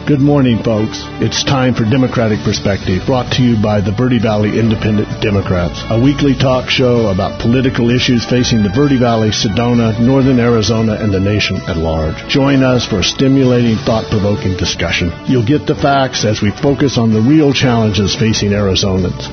Good morning, folks. It's time for Democratic Perspective, brought to you by the Verde Valley Independent Democrats, a weekly talk show about political issues facing the Verde Valley, Sedona, northern Arizona, and the nation at large. Join us for a stimulating, thought-provoking discussion. You'll get the facts as we focus on the real challenges facing Arizonans.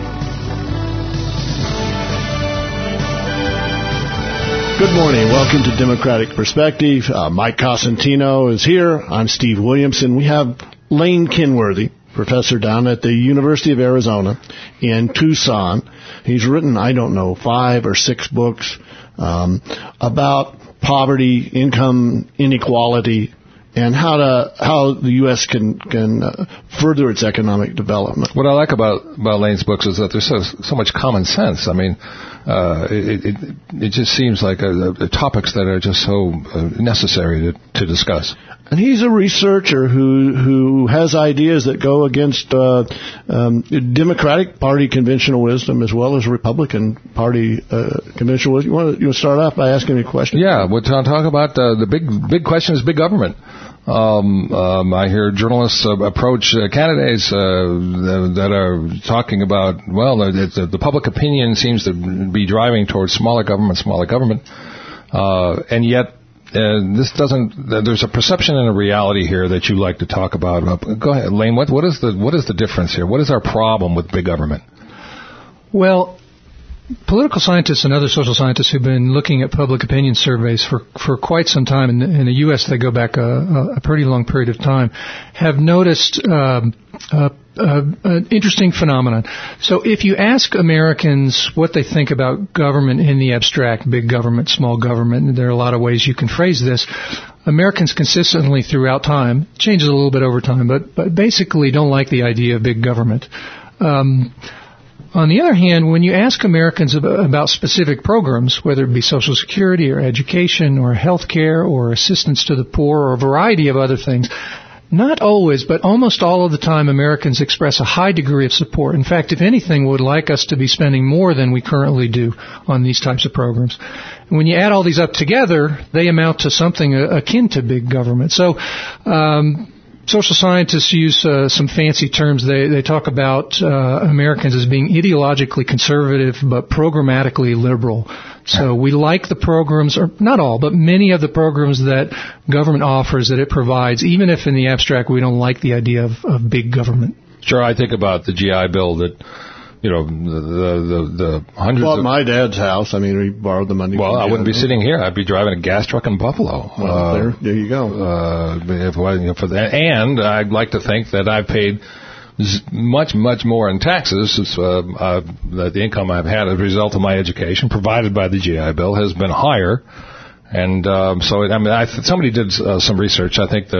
Good morning. Welcome to Democratic Perspective. Mike Cosentino is here. I'm Steve Williamson. We have Lane Kenworthy, professor down at the University of Arizona in Tucson. He's written, 5 or 6 books about poverty, income inequality, and how the U.S. can further its economic development. What I like about Lane's books is that there's so much common sense. I mean, it just seems like topics that are just so necessary to discuss. And he's a researcher who has ideas that go against Democratic Party conventional wisdom as well as Republican Party conventional wisdom. You want to start off by asking me a question? Yeah, we'll talk about the big question is big government. I hear journalists approach candidates that are talking about, the public opinion seems to be driving towards smaller government, and yet there's a perception and a reality here that you like to talk about. Go ahead, Lane, what is the difference here? What is our problem with big government? Well, political scientists and other social scientists who've been looking at public opinion surveys for quite some time, in the U.S. they go back a pretty long period of time, have noticed an interesting phenomenon. So if you ask Americans what they think about government in the abstract, big government, small government, and there are a lot of ways you can phrase this, Americans consistently throughout time, changes a little bit over time, but basically don't like the idea of big government. On the other hand, when you ask Americans about specific programs, whether it be Social Security or education or health care or assistance to the poor or a variety of other things, not always, but almost all of the time, Americans express a high degree of support. In fact, if anything, would like us to be spending more than we currently do on these types of programs. And when you add all these up together, they amount to something akin to big government. So, social scientists use some fancy terms. They talk about Americans as being ideologically conservative but programmatically liberal. So we like the programs, or not all, but many of the programs that government offers, that it provides, even if in the abstract we don't like the idea of big government. Sure, I think about the GI Bill that, the hundreds of... my dad's house. I mean, we borrowed the money. Well, I wouldn't be sitting here. I'd be driving a gas truck in Buffalo. Well, there you go. For that. And I'd like to think that I've paid much more in taxes. That the income I've had as a result of my education, provided by the GI Bill, has been higher. And somebody did some research. I think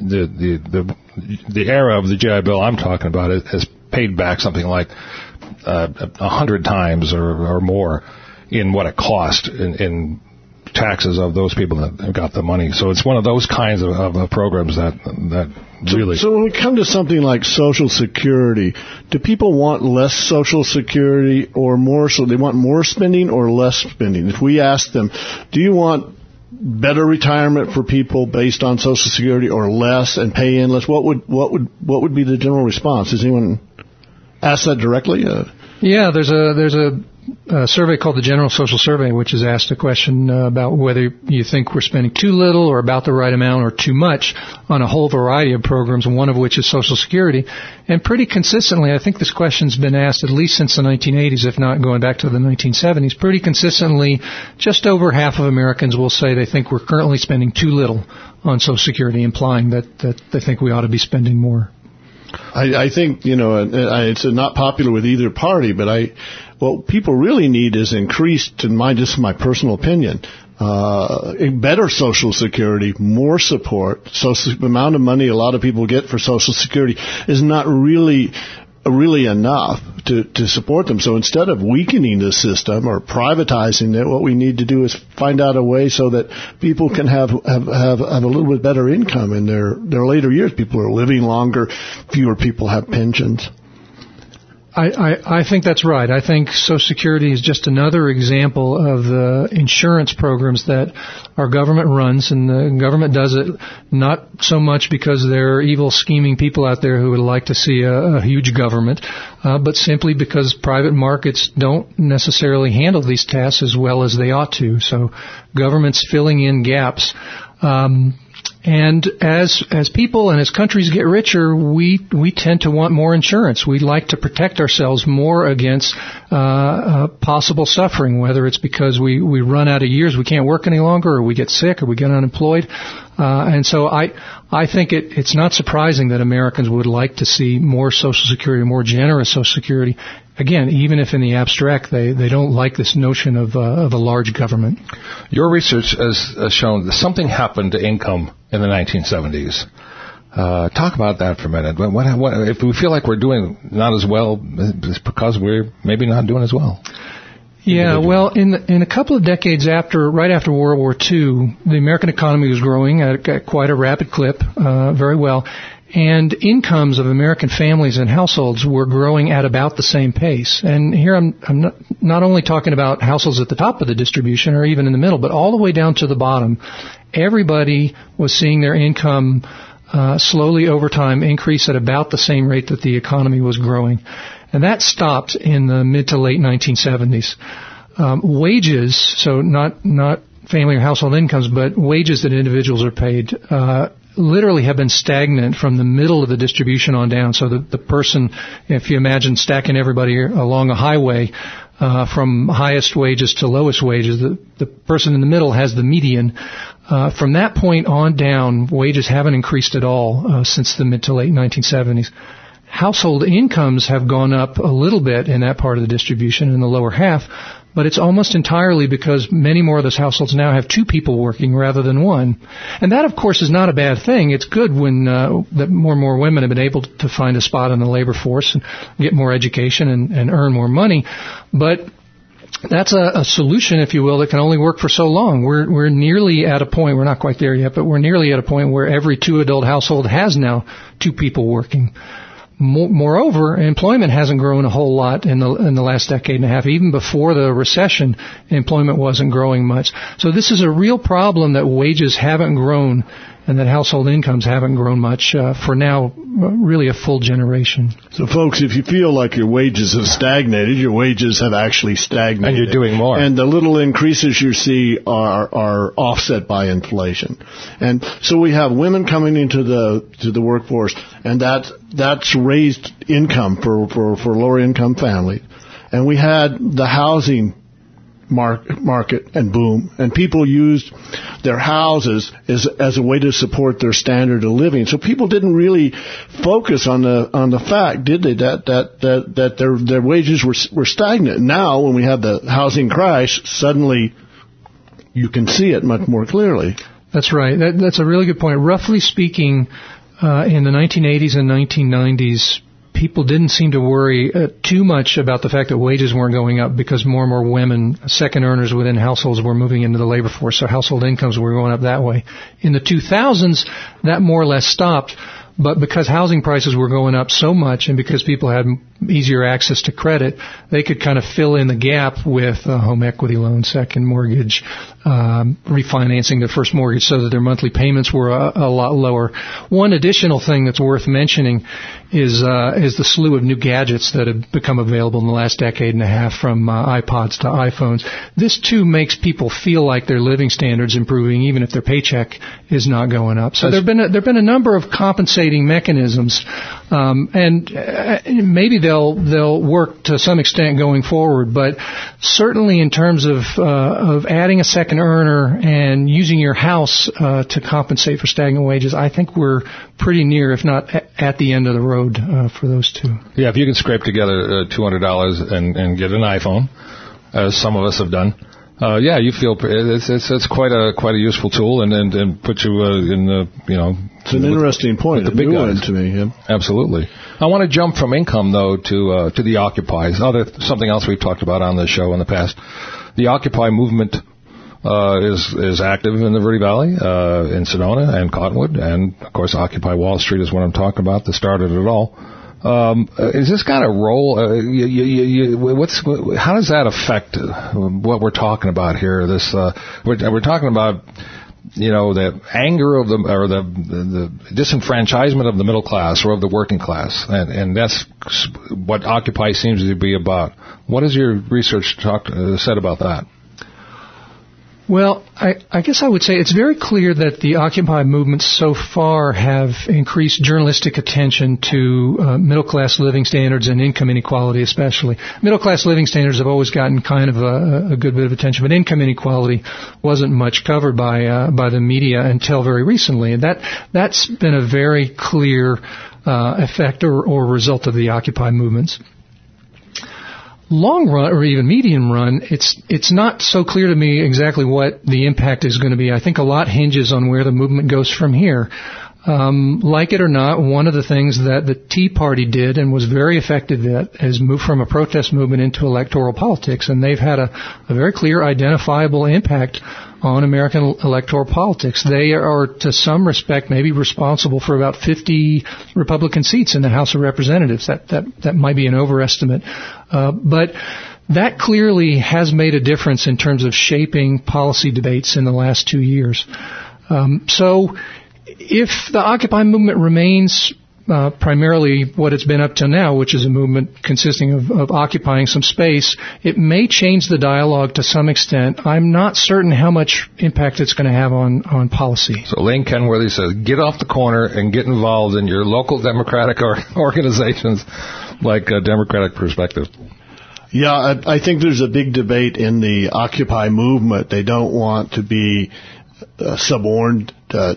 the era of the GI Bill I'm talking about has paid back something like 100 times or more in what it cost in taxes of those people that got the money. So it's one of those kinds of programs that really... So when we come to something like Social Security, do people want less Social Security or more? So they want more spending or less spending? If we ask them, do you want better retirement for people based on Social Security or less and pay in less, what would be the general response? Does anyone ask that directly? Yeah, there's a survey called the General Social Survey, which has asked a question about whether you think we're spending too little or about the right amount or too much on a whole variety of programs, one of which is Social Security. And pretty consistently, I think this question's been asked at least since the 1980s, if not going back to the 1970s. Pretty consistently, just over half of Americans will say they think we're currently spending too little on Social Security, implying that they think we ought to be spending more. I think, it's not popular with either party, but what people really need is increased, this is my personal opinion, better Social Security, more support. So the amount of money a lot of people get for Social Security is not really enough to support them. So instead of weakening the system or privatizing it, what we need to do is find out a way so that people can have a little bit better income in their later years. People are living longer. Fewer people have pensions. I think that's right. I think Social Security is just another example of the insurance programs that our government runs, and the government does it not so much because there are evil, scheming people out there who would like to see a huge government, but simply because private markets don't necessarily handle these tasks as well as they ought to. So government's filling in gaps. And as people and as countries get richer, we tend to want more insurance. We like to protect ourselves more against possible suffering, whether it's because we run out of years, we can't work any longer, or we get sick, or we get unemployed. And so I think it's not surprising that Americans would like to see more Social Security, more generous Social Security. Again, even if in the abstract they don't like this notion of a large government. Your research has shown that something happened to income in the 1970s. Talk about that for a minute. What, if we feel like we're doing not as well, it's because we're maybe not doing as well. Yeah, well, in a couple of decades right after World War II, the American economy was growing at quite a rapid clip, very well. And incomes of American families and households were growing at about the same pace. And here I'm not only talking about households at the top of the distribution or even in the middle, but all the way down to the bottom. Everybody was seeing their income slowly over time increase at about the same rate that the economy was growing. And that stopped in the mid to late 1970s. Wages, so not family or household incomes, but wages that individuals are paid, literally have been stagnant from the middle of the distribution on down. So the person, if you imagine stacking everybody along a highway, from highest wages to lowest wages, the person in the middle has the median. From that point on down, wages haven't increased at all since the mid to late 1970s. Household incomes have gone up a little bit in that part of the distribution in the lower half, but it's almost entirely because many more of those households now have two people working rather than one. And that, of course, is not a bad thing. It's good when that more and more women have been able to find a spot in the labor force and get more education and earn more money. But that's a solution, if you will, that can only work for so long. We're nearly at a point, we're not quite there yet, but we're nearly at a point where every two-adult household has now two people working. Moreover, employment hasn't grown a whole lot in the last decade and a half. Even before the recession, employment wasn't growing much. So this is a real problem that wages haven't grown and that household incomes haven't grown much for now really a full generation. So, folks, if you feel like your wages have stagnated, your wages have actually stagnated. And you're doing more. And the little increases you see are offset by inflation. And so we have women coming into the workforce, and that's raised income for lower income families. And we had the housing market and boom, and people used their houses as a way to support their standard of living. So people didn't really focus on the fact, did they, that their wages were stagnant. Now, when we have the housing crash, suddenly you can see it much more clearly. That's right. That's a really good point. Roughly speaking, in the 1980s and 1990s, people didn't seem to worry too much about the fact that wages weren't going up because more and more women, second earners within households, were moving into the labor force, so household incomes were going up that way. In the 2000s, that more or less stopped, but because housing prices were going up so much and because people had easier access to credit, they could kind of fill in the gap with a home equity loan, second mortgage, refinancing their first mortgage so that their monthly payments were a lot lower. One additional thing that's worth mentioning is the slew of new gadgets that have become available in the last decade and a half, from iPods to iPhones. This too makes people feel like their living standards improving, even if their paycheck is not going up. So there've been a number of compensating mechanisms, and maybe they'll work to some extent going forward. But certainly in terms of adding a second earner and using your house to compensate for stagnant wages, I think we're pretty near, if not at the end of the road for those two. Yeah, if you can scrape together $200 and get an iPhone, as some of us have done, you feel it's quite a useful tool and put you in the It's an interesting point. The big one to me. Yeah. Absolutely. I want to jump from income though to the Occupy. Something else we've talked about on this show in the past. The Occupy movement is active in the Verde Valley, in Sedona and Cottonwood, and of course Occupy Wall Street is what I'm talking about that started it all. Is this got a role? How does that affect what we're talking about here? We're talking about, the anger of the disenfranchisement of the middle class or of the working class, and that's what Occupy seems to be about. What has your research said about that? Well, I guess I would say it's very clear that the Occupy movements so far have increased journalistic attention to middle-class living standards and income inequality especially. Middle-class living standards have always gotten kind of a good bit of attention, but income inequality wasn't much covered by the media until very recently. And that's been a very clear effect or result of the Occupy movements. Long run, or even medium run, it's not so clear to me exactly what the impact is going to be. I think a lot hinges on where the movement goes from here. Like it or not, one of the things that the Tea Party did and was very effective at is move from a protest movement into electoral politics, and they've had a very clear, identifiable impact on American electoral politics. They are, to some respect, maybe responsible for about 50 Republican seats in the House of Representatives. That might be an overestimate. But that clearly has made a difference in terms of shaping policy debates in the last 2 years. So if the Occupy movement remains primarily what it's been up to now, which is a movement consisting of occupying some space, it may change the dialogue to some extent. I'm not certain how much impact it's going to have on policy. So Lane Kenworthy says, get off the corner and get involved in your local Democratic organizations like Democratic Perspective. Yeah, I think there's a big debate in the Occupy movement. They don't want to be suborned to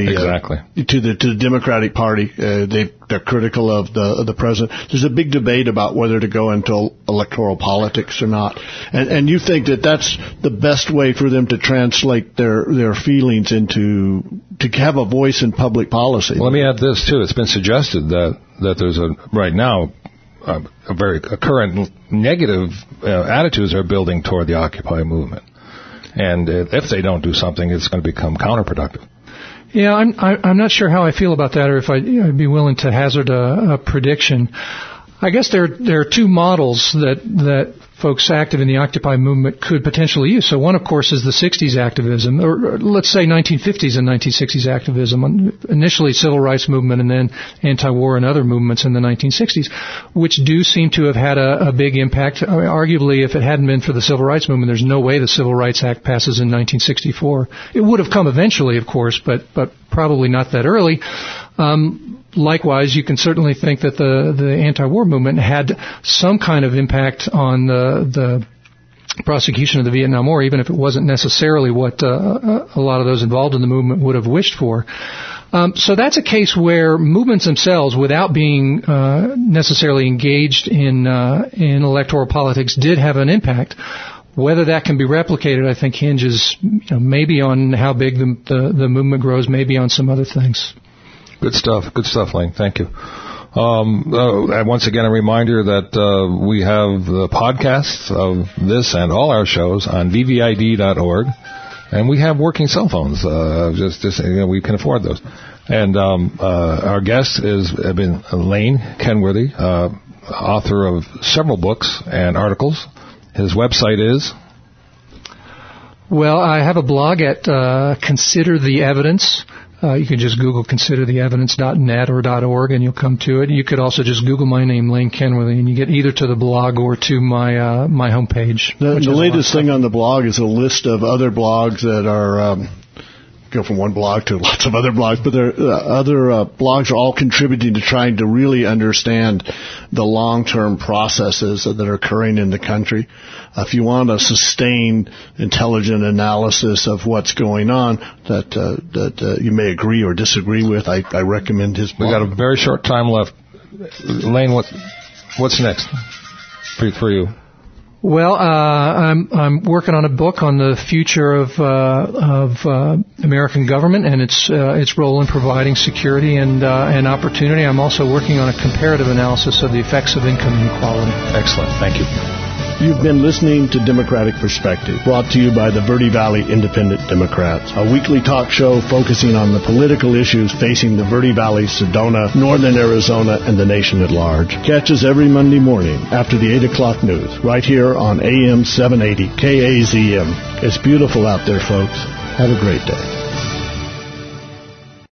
the Democratic Party. They're critical of the president. There's a big debate about whether to go into electoral politics or not. And you think that that's the best way for them to translate their feelings to have a voice in public policy. Well, let me add this too. It's been suggested that there's right now a current negative attitudes are building toward the Occupy movement. And if they don't do something, it's going to become counterproductive. Yeah, I'm not sure how I feel about that, or if I'd be willing to hazard a prediction. I guess there are two models that folks active in the Occupy movement could potentially use. So one, of course, is the 60s activism, or let's say 1950s and 1960s activism, initially civil rights movement and then anti-war and other movements in the 1960s, which do seem to have had a big impact. I mean, arguably, if it hadn't been for the civil rights movement, there's no way the Civil Rights Act passes in 1964. It would have come eventually, of course, but probably not that early. Likewise, you can certainly think that the anti-war movement had some kind of impact on the prosecution of the Vietnam War, even if it wasn't necessarily what a lot of those involved in the movement would have wished for. So that's a case where movements themselves, without being necessarily engaged in electoral politics, did have an impact. Whether that can be replicated, I think, hinges maybe on how big the movement grows, maybe on some other things. Good stuff, Lane. Thank you. Once again, a reminder that we have the podcasts of this and all our shows on vvid.org, and we have working cell phones. We can afford those. And our guest has been Lane Kenworthy, author of several books and articles. His website is? Well, I have a blog at Consider the Evidence. You can just Google considertheevidence.net or .org and you'll come to it. You could also just Google my name, Lane Kenworthy, and you get either to the blog or to my my homepage. The latest thing on the blog is a list of other blogs that are go from one blog to lots of other blogs, but other blogs are all contributing to trying to really understand the long-term processes that are occurring in the country. If you want a sustained, intelligent analysis of what's going on that you may agree or disagree with, I recommend his blog. We've got a very short time left. Lane, what's next for you? Well, I'm working on a book on the future of American government and its role in providing security and opportunity. I'm also working on a comparative analysis of the effects of income inequality. Excellent. Thank you. You've been listening to Democratic Perspective, brought to you by the Verde Valley Independent Democrats, a weekly talk show focusing on the political issues facing the Verde Valley, Sedona, northern Arizona, and the nation at large. Catch us every Monday morning after the 8 o'clock news, right here on AM 780 KAZM. It's beautiful out there, folks. Have a great day.